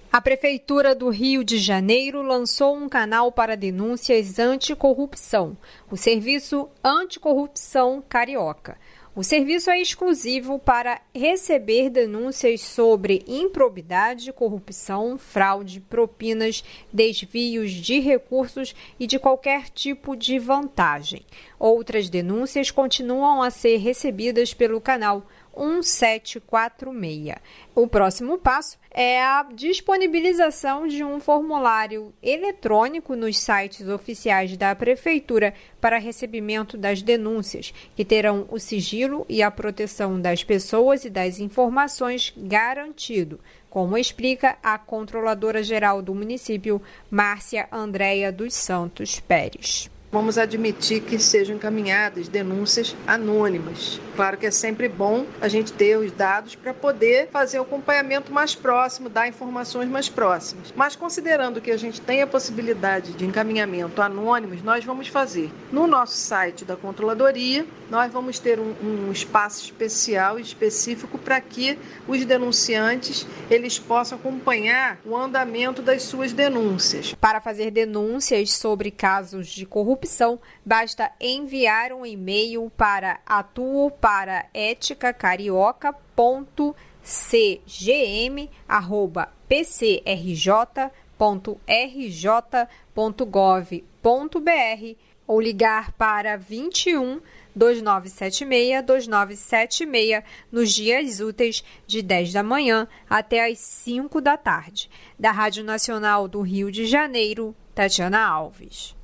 A Prefeitura do Rio de Janeiro lançou um canal para denúncias anticorrupção, o Serviço Anticorrupção Carioca. O serviço é exclusivo para receber denúncias sobre improbidade, corrupção, fraude, propinas, desvios de recursos e de qualquer tipo de vantagem. Outras denúncias continuam a ser recebidas pelo canal 1746. O próximo passo é a disponibilização de um formulário eletrônico nos sites oficiais da Prefeitura para recebimento das denúncias, que terão o sigilo e a proteção das pessoas e das informações garantido, como explica a controladora-geral do município, Márcia Andréia dos Santos Pérez. Vamos admitir que sejam encaminhadas denúncias anônimas. Claro que é sempre bom a gente ter os dados para poder fazer o acompanhamento mais próximo, dar informações mais próximas. Mas considerando que a gente tem a possibilidade de encaminhamento anônimos, nós vamos fazer. No nosso site da Controladoria, nós vamos ter um espaço especial e específico para que os denunciantes eles possam acompanhar o andamento das suas denúncias. Para fazer denúncias sobre casos de corrupção, basta enviar um e-mail para atuo.para ética carioca.cgm@pcrj.rj.gov.br ou ligar para 21 2976 2976 nos dias úteis de 10 da manhã até às 5 da tarde. Da Rádio Nacional do Rio de Janeiro, Tatiana Alves.